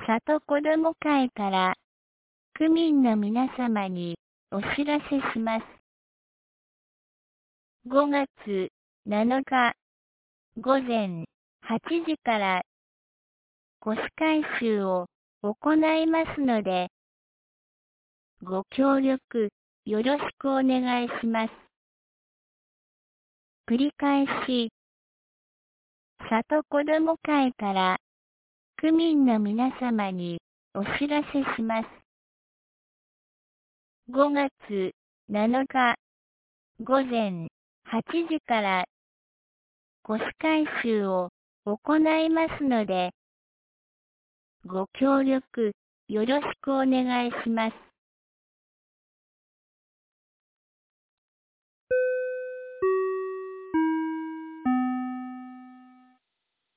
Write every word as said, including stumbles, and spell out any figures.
里子ども会から区民の皆様にお知らせします。ごがつなのか午前はちじから越回収を行いますので、ご協力よろしくお願いします。繰り返し、里子ども会から区民の皆様にお知らせします。ごがつなのか午前はちじから越回収を行いますので、ご協力よろしくお願いします。